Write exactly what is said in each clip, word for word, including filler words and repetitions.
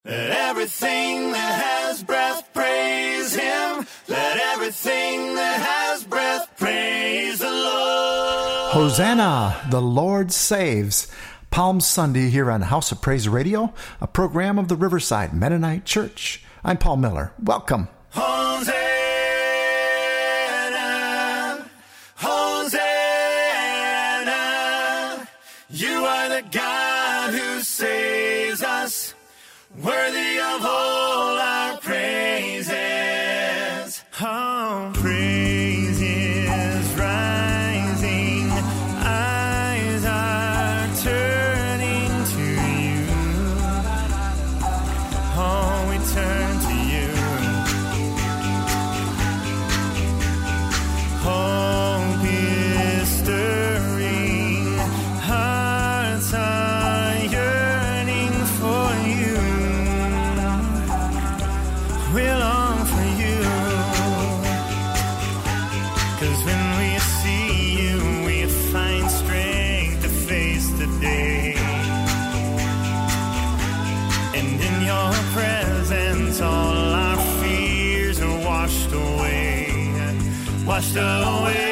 Let everything that has breath praise him. Let everything that has breath praise the Lord. Hosanna, the Lord saves. Palm Sunday here on House of Praise Radio, a program of the Riverside Mennonite Church. I'm Paul Miller. Welcome. Hosanna, Hosanna, you are the God who saves us, worthy of all our praises. Oh, praise is rising, eyes are turning to you. Oh, we turn to you. Hope is stirring, hearts are yearning for you. We long for you, 'cause when we see you, we find strength to face the day. And in your presence, all our fears are washed away, washed away.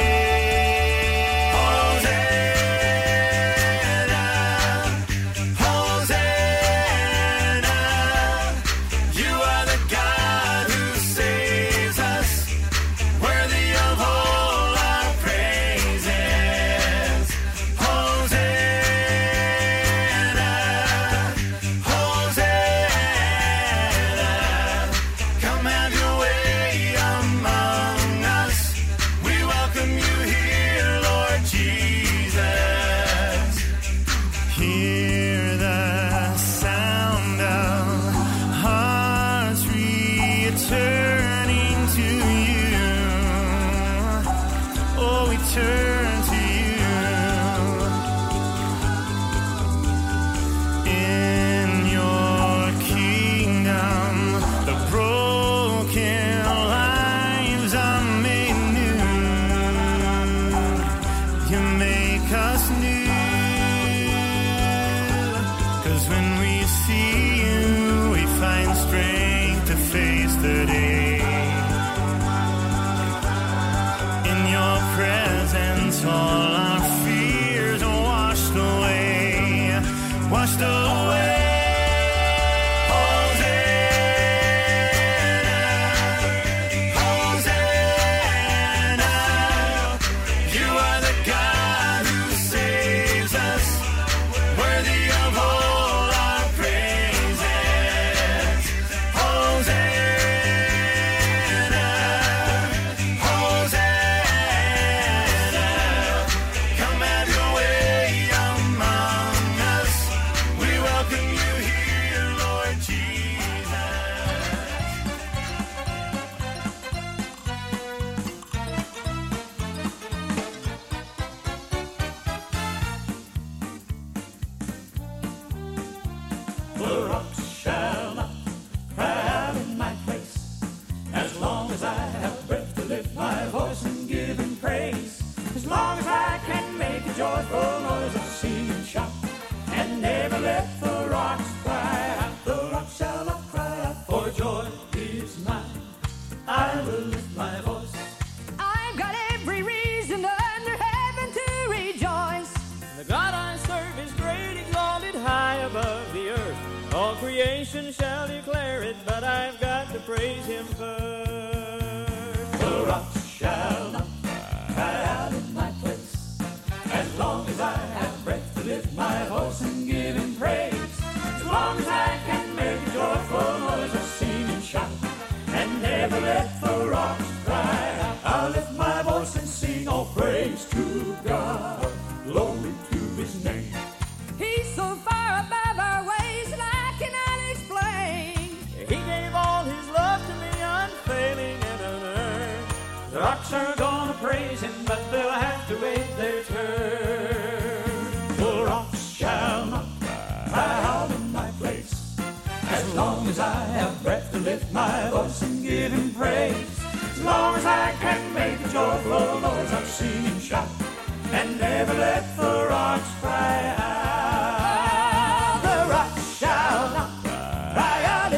Cry out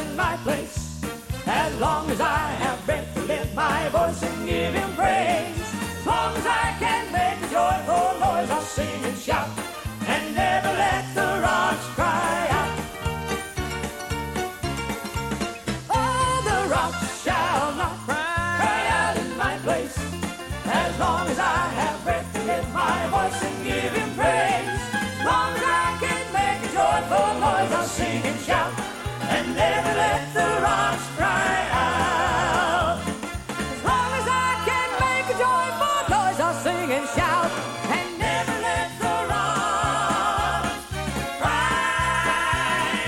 As long as I have breath to lift my voice and give him praise. As long as I can make a joyful noise, I'll sing and shout and never let the rocks cry out. Oh, the rocks shall not cry out in my place. As long as I have breath to lift my voice and give him praise. As long as I can make a joyful noise, I'll sing and shout and never let the rocks cry out. As long as I can make a joyful noise, I'll sing and shout and never let the rocks cry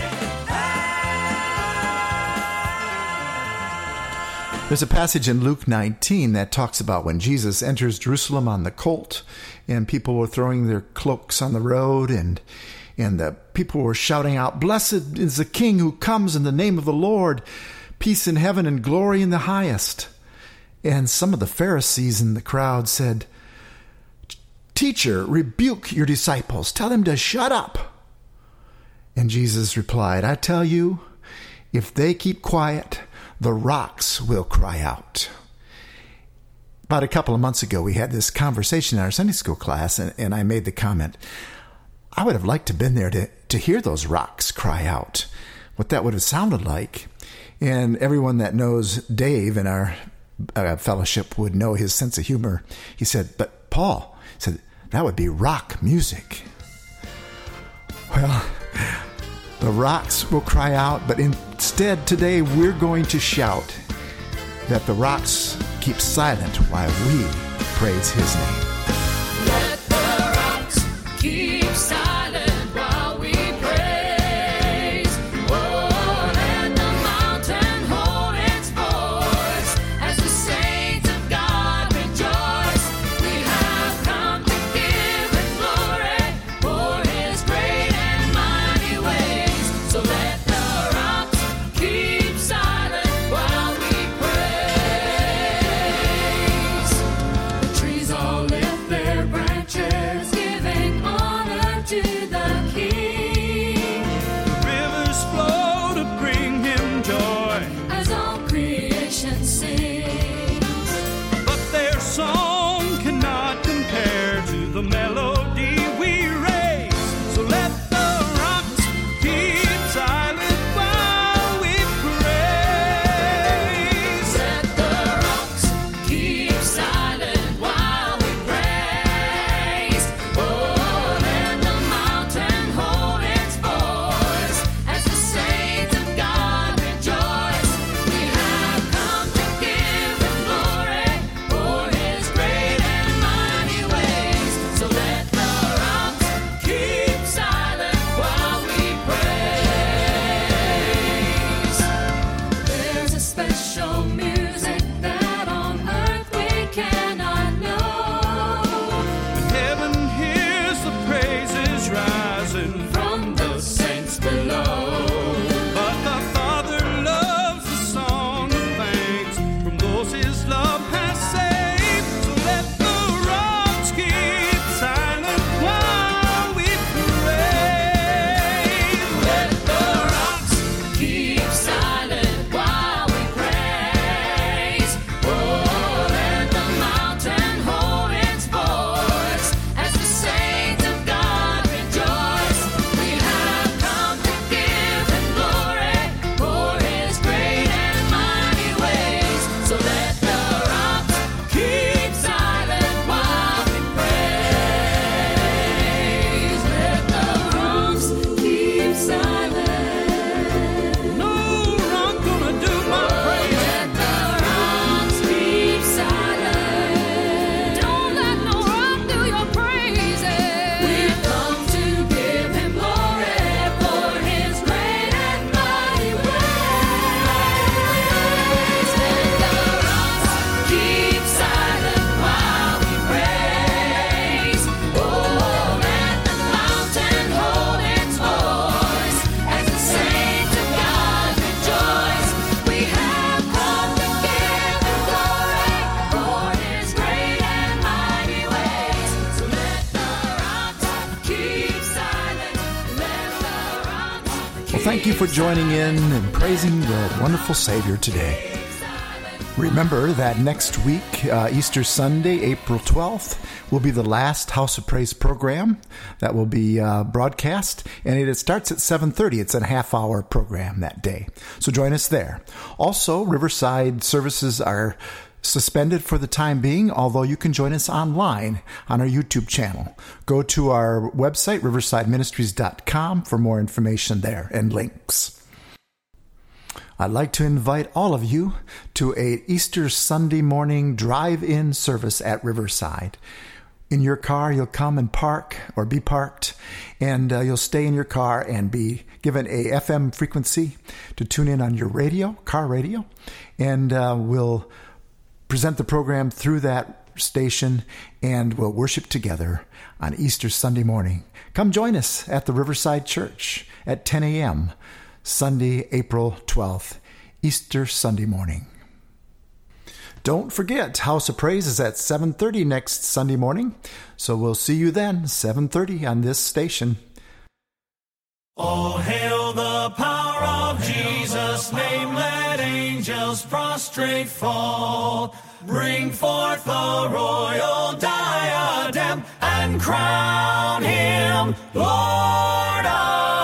out. There's a passage in Luke nineteen that talks about when Jesus enters Jerusalem on the colt, and people were throwing their cloaks on the road, and and the people were shouting out, "Blessed is the King who comes in the name of the Lord, peace in heaven and glory in the highest." And some of the Pharisees in the crowd said, "Teacher, rebuke your disciples. Tell them to shut up." And Jesus replied, "I tell you, if they keep quiet, the rocks will cry out." About a couple of months ago, we had this conversation in our Sunday school class, and, and I made the comment, I would have liked to have been there to, to hear those rocks cry out, what that would have sounded like. And everyone that knows Dave in our uh, fellowship would know his sense of humor. He said, "But Paul," said, "that would be rock music." Well, the rocks will cry out, but instead today we're going to shout that the rocks keep silent while we praise his name. Let the rocks keep silent while we praise. Oh, let the mountain hold its voice as the saints of God rejoice. We have come to give him glory for his great and mighty ways. So let the rocks keep silent while we praise. The trees all lift their branches, giving honor to the King. Rivers flow to bring him joy, As all creation sings, but their song cannot compare to the melody we raise. So let the rocks keep silent while we praise. let the rocks keep silent while we praise. Oh, let the mountain hold its voice as the saints of God rejoice. We have come to give him glory for his great and mighty ways. So let the rocks keep silent while we praise. There's a special music that on earth we cannot know. Heaven hears the praises rising, From the saints below, but the Father loves the song of thanks from those his love has saved. So let the rocks keep silent while we praise. let the rocks keep silent while we praise. Oh, let the mountain hold its voice as the saints of God rejoice. We have come to give him glory for his great and mighty ways. So let the rocks keep silent while we praise. Let the rocks keep silent. No rock gonna do my praise. Let the rocks keep silent. Don't let no rock do your praises. We've come to give him glory for his great and mighty ways. Let the rocks keep silent while we praise. Oh, let the mountain hold its voice as the saints of God rejoice. We have come to give him glory for his great and mighty ways. So let the rocks keep silent. Let the rocks keep Well, thank you for joining in and praising the wonderful Savior today. Remember that next week, uh, Easter Sunday, April twelfth, will be the last House of Praise program that will be uh, broadcast, and it, it starts at seven thirty. It's a half-hour program that day, so join us there. Also, Riverside services are suspended for the time being, although you can join us online on our YouTube channel. Go to our website, riverside ministries dot com, for more information there and links. I'd like to invite all of you to a Easter Sunday morning drive-in service at Riverside. In your car, you'll come and park or be parked, and uh, you'll stay in your car and be given a F M frequency to tune in on your radio, car radio, and uh, we'll present the program through that station, and we'll worship together on Easter Sunday morning. Come join us at the Riverside Church at ten a.m., Sunday, April twelfth, Easter Sunday morning. Don't forget, House of Praise is at seven thirty next Sunday morning, so we'll see you then, seven thirty on this station. Oh, hail the power of Jesus' name, let angels prostrate fall. Bring forth the royal diadem and crown him Lord of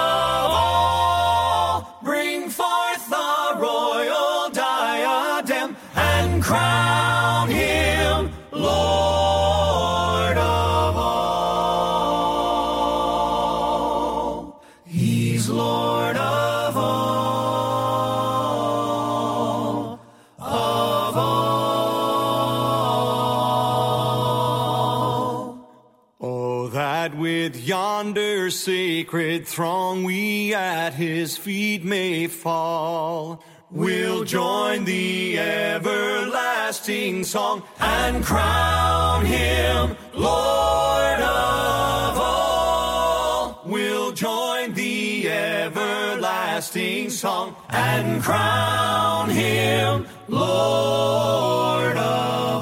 all. Bring forth the royal diadem and crown him Lord of all. He's Lord of all, of all. Oh, that with yonder sacred throng we at his feet may fall. We'll join the everlasting song and crown him Lord of all. We'll join the everlasting song and crown him Lord of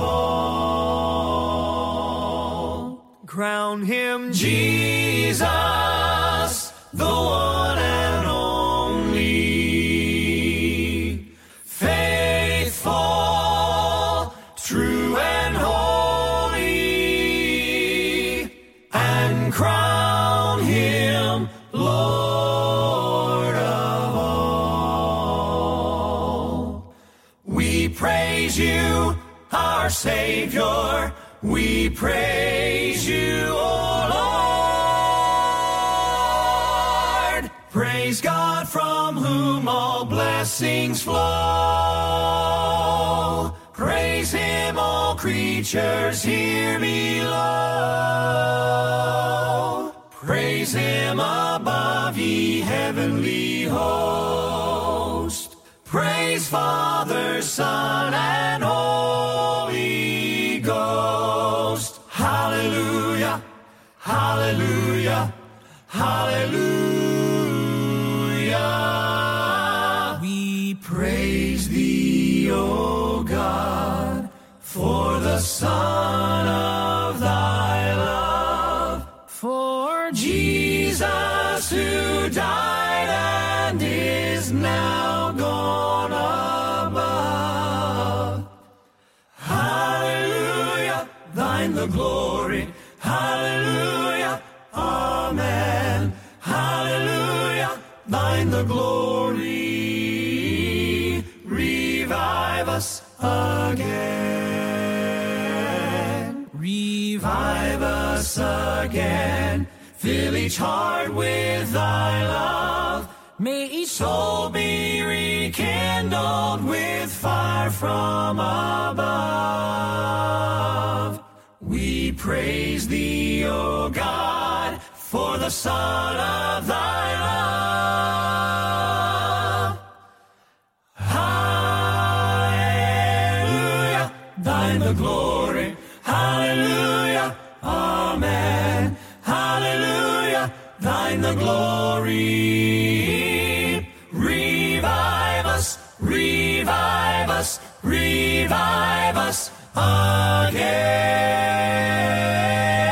all. Crown him Jesus, the one and only, faithful, true and holy, and crown him Lord of all. We praise you, our Savior, we praise you, O Lord. Praise God from whom all blessings flow. Praise him, all creatures here below. Praise him above, ye heavenly host. Praise Father, Son, and Holy Ghost. Hallelujah, hallelujah, hallelujah. We praise thee, O God, for the Son of thy love, for Jesus who died and is now gone above. Hallelujah, thine the glory. Hallelujah, amen. Hallelujah, thine the glory. Revive us again. Revive us again. Fill each heart with thy love. May each soul be rekindled with fire from above. We praise thee, O God, for the Son of thy love. Hallelujah, thine the glory. Hallelujah, amen. Hallelujah, thine the glory. Revive us, revive us, revive us again.